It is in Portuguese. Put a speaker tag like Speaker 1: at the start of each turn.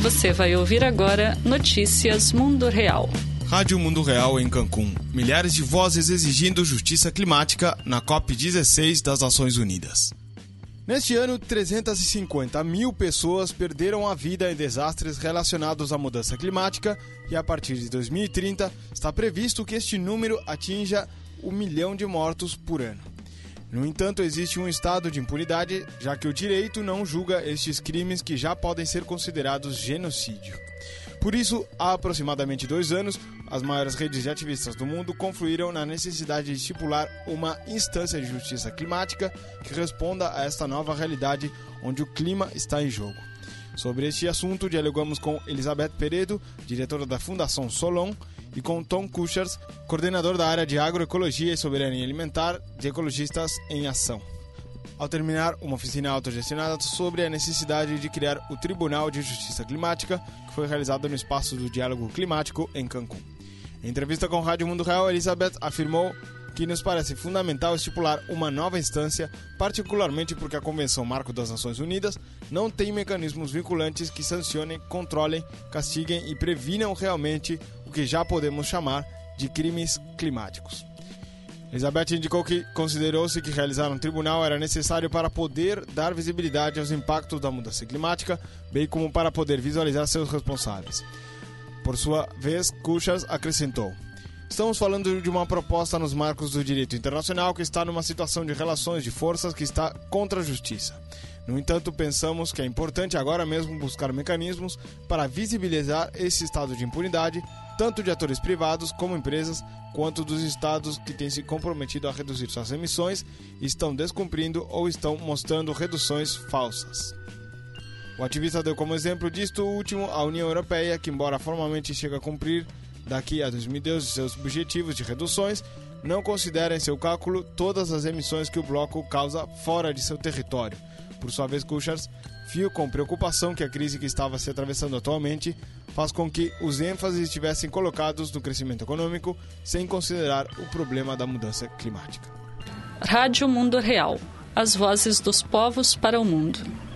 Speaker 1: Você vai ouvir agora Notícias Mundo Real.
Speaker 2: Rádio Mundo Real em Cancún. Milhares de vozes exigindo justiça climática na COP16 das Nações Unidas. Neste ano, 350 mil pessoas perderam a vida em desastres relacionados à mudança climática e a partir de 2030 está previsto que este número atinja 1 milhão de mortos por ano. No entanto, existe um estado de impunidade, já que o direito não julga estes crimes que já podem ser considerados genocídio. Por isso, há aproximadamente 2 anos, as maiores redes de ativistas do mundo confluíram na necessidade de estipular uma instância de justiça climática que responda a esta nova realidade onde o clima está em jogo. Sobre este assunto, dialogamos com Elizabeth Peredo, diretora da Fundação Solon, e com Tom Kuchers, coordenador da área de agroecologia e soberania alimentar de Ecologistas em Ação. Ao terminar uma oficina autogestionada sobre a necessidade de criar o Tribunal de Justiça Climática, que foi realizado no Espaço do Diálogo Climático em Cancún. Em entrevista com o Rádio Mundo Real, Elizabeth afirmou que nos parece fundamental estipular uma nova instância, particularmente porque a Convenção Marco das Nações Unidas não tem mecanismos vinculantes que sancionem, controlem, castiguem e previnam realmente o que já podemos chamar de crimes climáticos. Elizabeth indicou que considerou-se que realizar um tribunal era necessário para poder dar visibilidade aos impactos da mudança climática, bem como para poder visualizar seus responsáveis. Por sua vez, Kuchers acrescentou: estamos falando de uma proposta nos marcos do direito internacional que está numa situação de relações de forças que está contra a justiça. No entanto, pensamos que é importante agora mesmo buscar mecanismos para visibilizar esse estado de impunidade, tanto de atores privados como empresas, quanto dos estados que têm se comprometido a reduzir suas emissões, estão descumprindo ou estão mostrando reduções falsas. O ativista deu como exemplo disto último a União Europeia, que embora formalmente chegue a cumprir daqui a 2012 seus objetivos de reduções, não considera em seu cálculo todas as emissões que o bloco causa fora de seu território. Por sua vez, Kuchers viu com preocupação que a crise que estava se atravessando atualmente faz com que os ênfases estivessem colocados no crescimento econômico, sem considerar o problema da mudança climática.
Speaker 1: Rádio Mundo Real. As vozes dos povos para o mundo.